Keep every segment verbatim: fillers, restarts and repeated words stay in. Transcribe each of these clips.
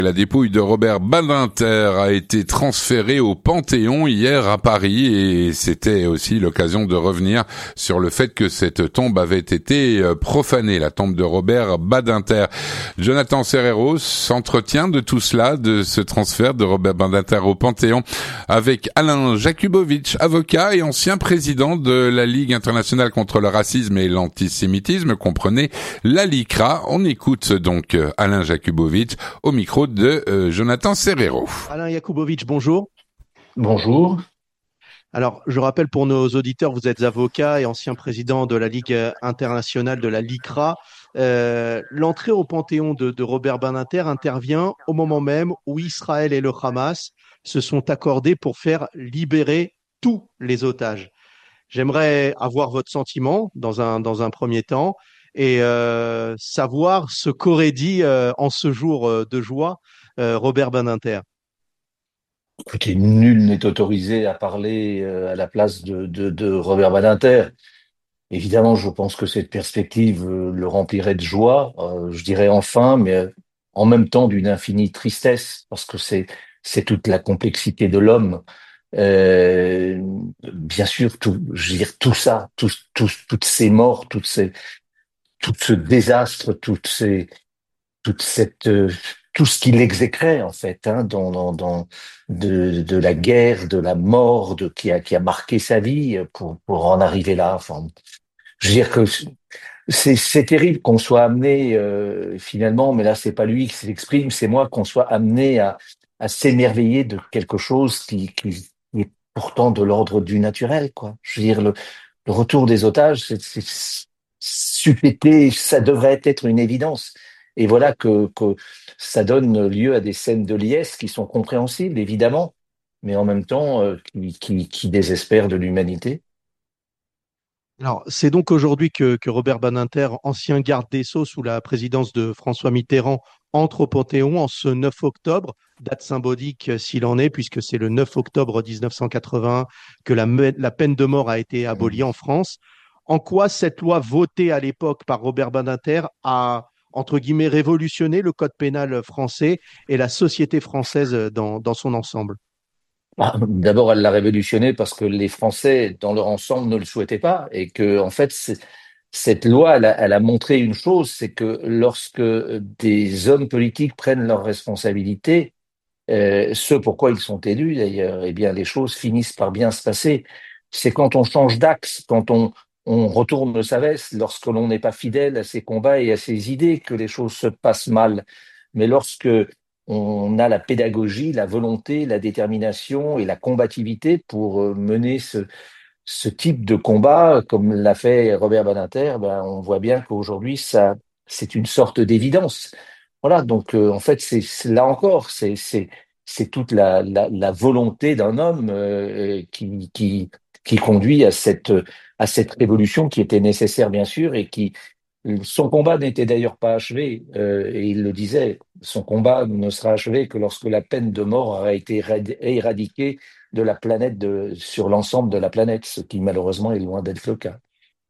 La dépouille de Robert Badinter a été transférée au Panthéon hier à Paris et c'était aussi l'occasion de revenir sur le fait que cette tombe avait été profanée, la tombe de Robert Badinter. Jonathan Serreros s'entretient de tout cela, de ce transfert de Robert Badinter au Panthéon avec Alain Jakubowicz, avocat et ancien président de la Ligue internationale contre le racisme et l'antisémitisme, comprenez la LICRA. On écoute donc Alain Jakubowicz au micro de euh, Jonathan Serreros. Alain Jakubowicz, bonjour. Bonjour. Alors, je rappelle pour nos auditeurs, vous êtes avocat et ancien président de la Ligue internationale de la LICRA. Euh, l'entrée au Panthéon de, de Robert Badinter intervient au moment même où Israël et le Hamas se sont accordés pour faire libérer tous les otages. J'aimerais avoir votre sentiment dans un, dans un premier temps et euh, savoir ce qu'aurait dit euh, en ce jour euh, de joie euh, Robert Badinter. Écoutez, nul n'est autorisé à parler euh, à la place de, de, de Robert Badinter. Évidemment, je pense que cette perspective euh, le remplirait de joie, euh, je dirais enfin, mais euh, en même temps d'une infinie tristesse, parce que c'est c'est toute la complexité de l'homme. Euh, bien sûr, tout, je veux dire tout ça, tout, tout, toutes ces morts, toutes ces, tout ce désastre, toutes ces toute cette euh, tout ce qu'il exécrait en fait hein, dans, dans, dans de, de la guerre, de la mort, de qui a qui a marqué sa vie pour pour en arriver là. Enfin, je veux dire que c'est c'est terrible qu'on soit amené euh, finalement, mais là c'est pas lui qui s'exprime, c'est moi qu'on soit amené à à s'émerveiller de quelque chose qui qui, qui est pourtant de l'ordre du naturel quoi. Je veux dire le le retour des otages, c'est c'est supplété, ça devrait être une évidence. Et voilà que, que ça donne lieu à des scènes de liesse qui sont compréhensibles, évidemment, mais en même temps euh, qui, qui, qui désespèrent de l'humanité. Alors, c'est donc aujourd'hui que, que Robert Badinter, ancien garde des Sceaux sous la présidence de François Mitterrand, entre au Panthéon en ce neuf octobre, date symbolique euh, s'il en est, puisque c'est le neuf octobre mille neuf cent quatre-vingt-un que la, me- la peine de mort a été abolie en France. En quoi cette loi votée à l'époque par Robert Badinter a, entre guillemets, révolutionné le code pénal français et la société française dans, dans son ensemble? Ah, d'abord, elle l'a révolutionné parce que les Français, dans leur ensemble, ne le souhaitaient pas et que, en fait, c'est- cette loi, elle a, elle a montré une chose, c'est que lorsque des hommes politiques prennent leurs responsabilités, euh, ce pourquoi ils sont élus d'ailleurs, eh bien les choses finissent par bien se passer. C'est quand on change d'axe, quand on, on retourne sa veste, lorsque l'on n'est pas fidèle à ses combats et à ses idées, que les choses se passent mal. Mais lorsque on a la pédagogie, la volonté, la détermination et la combativité pour euh, mener ce, ce type de combat, comme l'a fait Robert Badinter, ben, on voit bien qu'aujourd'hui, ça, c'est une sorte d'évidence. Voilà, donc euh, en fait, c'est c'est- là encore, c'est c'est c'est toute la la, la volonté d'un homme euh, qui qui qui conduit à cette à cette révolution qui était nécessaire bien sûr et qui son combat n'était d'ailleurs pas achevé euh, et il le disait, son combat ne sera achevé que lorsque la peine de mort aura été érad- éradiquée de la planète de sur l'ensemble de la planète, ce qui malheureusement est loin d'être le cas.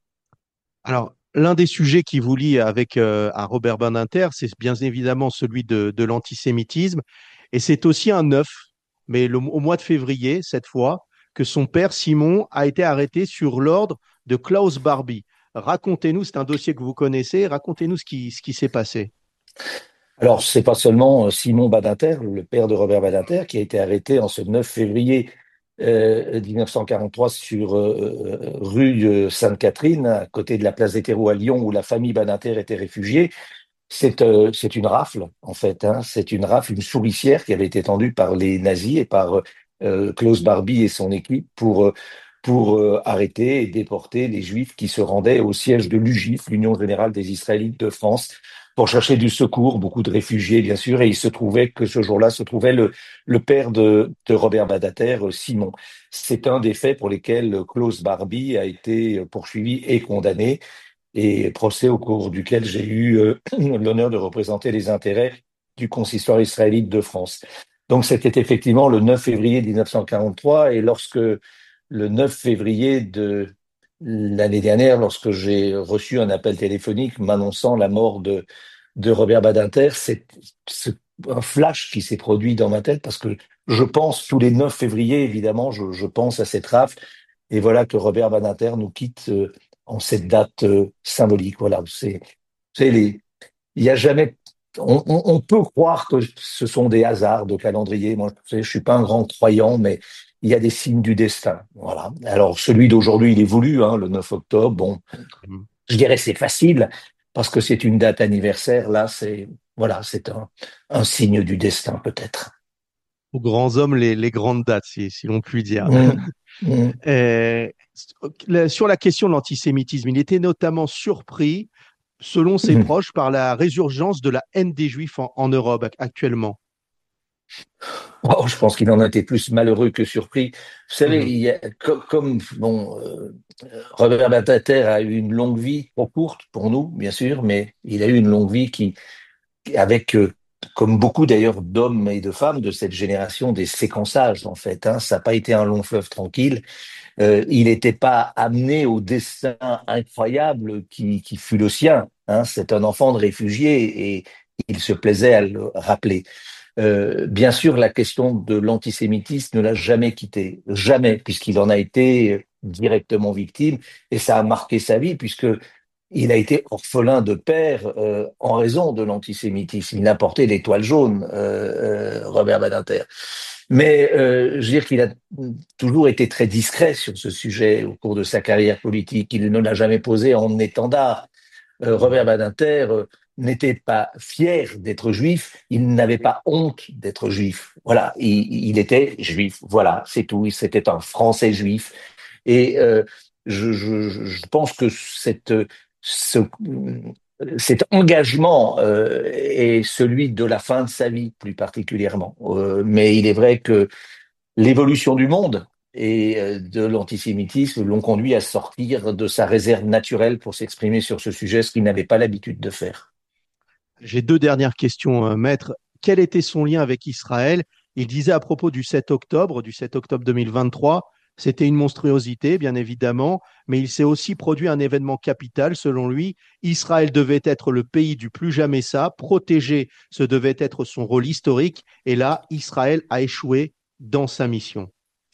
Alors, l'un des sujets qui vous lie avec euh, à Robert Badinter, c'est bien évidemment celui de, de l'antisémitisme. Et c'est aussi un neuf, mais le- au mois de février, cette fois, que son père Simon a été arrêté sur l'ordre de Klaus Barbie. Racontez-nous, c'est un dossier que vous connaissez, racontez-nous ce qui, ce qui s'est passé. Alors, c'est pas seulement euh, Simon Badinter, le père de Robert Badinter, qui a été arrêté en ce neuf février euh, mille neuf cent quarante-trois sur euh, euh, rue euh, Sainte-Catherine, à côté de la place des Terreaux à Lyon, où la famille Badinter était réfugiée. C'est euh, c'est une rafle, en fait. Hein. C'est une rafle, une souricière qui avait été tendue par les nazis et par euh, Klaus Barbie et son équipe pour, euh, pour euh, arrêter et déporter les Juifs qui se rendaient au siège de l'U G I F, l'Union générale des Israélites de France, pour chercher du secours, beaucoup de réfugiés, bien sûr. Et il se trouvait que ce jour-là se trouvait le, le père de, de Robert Badinter, Simon. C'est un des faits pour lesquels Klaus Barbie a été poursuivi et condamné et procès au cours duquel j'ai eu euh, l'honneur de représenter les intérêts du consistoire israélite de France. Donc c'était effectivement le neuf février mille neuf cent quarante-trois et lorsque le neuf février de l'année dernière, lorsque j'ai reçu un appel téléphonique m'annonçant la mort de, de Robert Badinter, c'est, ce un flash qui s'est produit dans ma tête parce que je pense tous les neuf février, évidemment, je, je pense à cette rafle. Et voilà que Robert Badinter nous quitte euh, en cette date euh, symbolique. Voilà, c'est, c'est les, il y a jamais, on, on, on peut croire que ce sont des hasards de calendrier. Moi, je, sais, je suis pas un grand croyant, mais il y a des signes du destin. Voilà. Alors, celui d'aujourd'hui, il est voulu, hein, le neuf octobre. Bon, Mhm. je dirais c'est facile parce que c'est une date anniversaire. Là, c'est, voilà, c'est un, un signe du destin, peut-être. Aux grands hommes, les, les grandes dates, si, si l'on peut dire. Mm, mm, Euh, sur la question de l'antisémitisme, il était notamment surpris, selon ses mm. proches, par la résurgence de la haine des Juifs en, en Europe actuellement. Oh, je pense qu'il en a été plus malheureux que surpris. Vous savez, Mhm. il y a, comme, comme bon, euh, Robert Badinter a eu une longue vie, trop courte pour nous, bien sûr, mais il a eu une longue vie qui, avec, euh, comme beaucoup d'ailleurs d'hommes et de femmes de cette génération, des séquençages en fait. Hein. Ça n'a pas été un long fleuve tranquille. Euh, il n'était pas amené au destin incroyable qui, qui fut le sien. Hein. C'est un enfant de réfugié et il se plaisait à le rappeler. Euh, bien sûr, la question de l'antisémitisme ne l'a jamais quitté, jamais, puisqu'il en a été directement victime, et ça a marqué sa vie, puisque il a été orphelin de père euh, en raison de l'antisémitisme. Il a porté l'étoile jaune, euh, euh, Robert Badinter. Mais euh, je veux dire qu'il a toujours été très discret sur ce sujet au cours de sa carrière politique. Il ne l'a jamais posé en étendard. Euh, Robert Badinter euh, n'était pas fier d'être juif, il n'avait pas honte d'être juif. Voilà, il, il était juif. Voilà, c'est tout. C'était un Français juif. Et euh, je, je, je pense que cette, ce, cet engagement euh, est celui de la fin de sa vie, plus particulièrement. Euh, mais il est vrai que l'évolution du monde et euh, de l'antisémitisme l'ont conduit à sortir de sa réserve naturelle pour s'exprimer sur ce sujet, ce qu'il n'avait pas l'habitude de faire. J'ai deux dernières questions, euh, maître. Quel était son lien avec Israël? Il disait à propos du sept octobre, du sept octobre deux mille vingt-trois, c'était une monstruosité, bien évidemment, mais il s'est aussi produit un événement capital, selon lui. Israël devait être le pays du plus jamais ça, protéger, ce devait être son rôle historique, et là, Israël a échoué dans sa mission.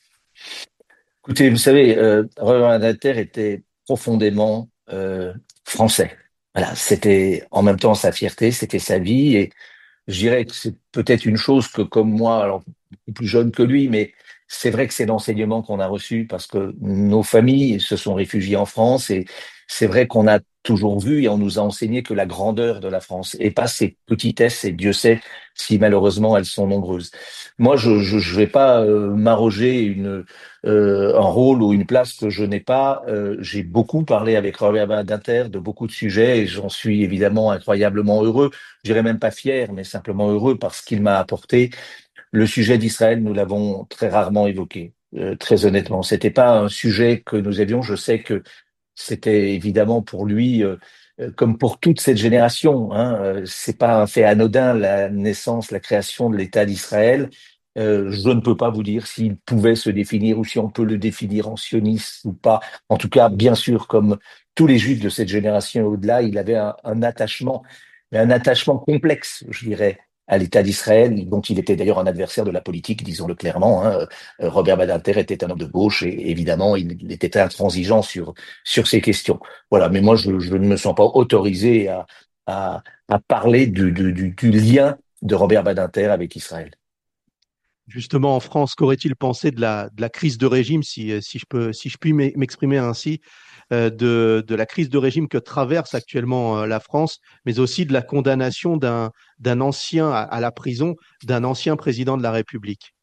Écoutez, vous savez, euh, Robert Badinter était profondément euh, français. Voilà, c'était en même temps sa fierté, c'était sa vie, et je dirais que c'est peut-être une chose que, comme moi, alors beaucoup plus jeune que lui, mais c'est vrai que c'est l'enseignement qu'on a reçu parce que nos familles se sont réfugiées en France et c'est vrai qu'on a toujours vu et on nous a enseigné que la grandeur de la France et pas ses petitesses et Dieu sait si malheureusement elles sont nombreuses. Moi, je je, je vais pas euh, m'arroger une euh, un rôle ou une place que je n'ai pas. Euh, j'ai beaucoup parlé avec Robert Badinter de beaucoup de sujets et j'en suis évidemment incroyablement heureux. Je dirais même pas fier, mais simplement heureux parce qu'il m'a apporté. Le sujet d'Israël, nous l'avons très rarement évoqué, euh, très honnêtement. C'était pas un sujet que nous avions. Je sais que c'était évidemment pour lui, euh, euh, comme pour toute cette génération, hein, euh, c'est pas un fait anodin la naissance, la création de l'État d'Israël. Euh, je ne peux pas vous dire s'il pouvait se définir ou si on peut le définir en sioniste ou pas. En tout cas, bien sûr, comme tous les Juifs de cette génération et au-delà, il avait un, un attachement, mais un attachement complexe, je dirais, à l'État d'Israël, dont il était d'ailleurs un adversaire de la politique, disons-le clairement. Hein. Euh, Robert Badinter était un homme de gauche et évidemment, il, il était intransigeant sur sur ces questions. Voilà, mais moi, je, je ne me sens pas autorisé à à, à parler du, du, du, du lien de Robert Badinter avec Israël. Justement, en France, qu'aurait-il pensé de la, de la crise de régime, si, si je peux, si je puis m'exprimer ainsi, euh, de, de la crise de régime que traverse actuellement euh, la France, mais aussi de la condamnation d'un d'un ancien à, à la prison, d'un ancien président de la République.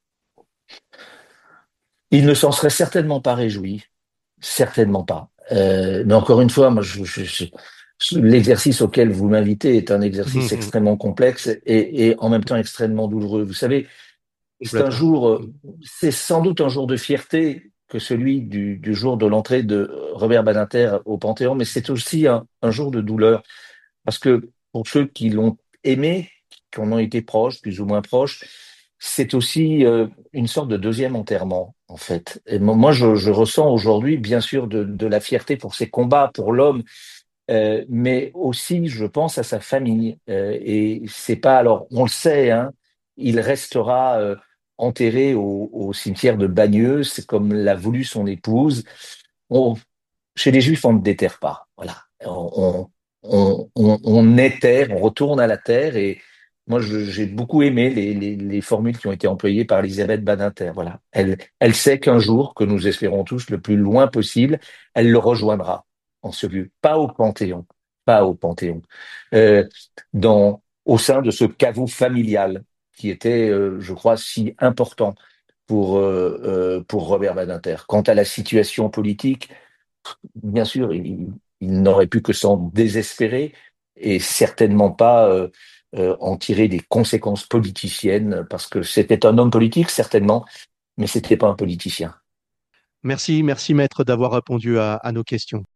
Il ne s'en serait certainement pas réjoui, certainement pas. Euh, mais encore une fois, moi, je, je, je, l'exercice auquel vous m'invitez est un exercice extrêmement complexe et, et en même temps extrêmement douloureux. Vous savez, c'est un Complètement. jour, euh, c'est sans doute un jour de fierté que celui du, du jour de l'entrée de Robert Badinter au Panthéon, mais c'est aussi un, un jour de douleur parce que pour ceux qui l'ont aimé, qui en ont été proches, plus ou moins proches, c'est aussi euh, une sorte de deuxième enterrement, en fait. Et mo- moi, je, je ressens aujourd'hui, bien sûr, de, de la fierté pour ces combats, pour l'homme euh, mais aussi, je pense à sa famille. Euh, et c'est pas, alors, on le sait, hein, il restera euh, enterré au, au cimetière de Bagneux, c'est comme l'a voulu son épouse. On- Chez les Juifs, on ne déterre pas. Voilà. On, on, on, on éterre, on retourne à la terre. Et moi, je- j'ai beaucoup aimé les, les, les formules qui ont été employées par Elisabeth Badinter. Voilà. Elle, elle sait qu'un jour, que nous espérons tous le plus loin possible, elle le rejoindra en ce lieu. Pas au Panthéon. Pas au Panthéon. Euh, dans, au sein de ce caveau familial qui était, euh, je crois, si important pour, euh, euh, pour Robert Badinter. Quant à la situation politique, bien sûr, il, il n'aurait pu que s'en désespérer et certainement pas euh, euh, en tirer des conséquences politiciennes, parce que c'était un homme politique, certainement, mais c'était pas un politicien. Merci, merci maître d'avoir répondu à à nos questions.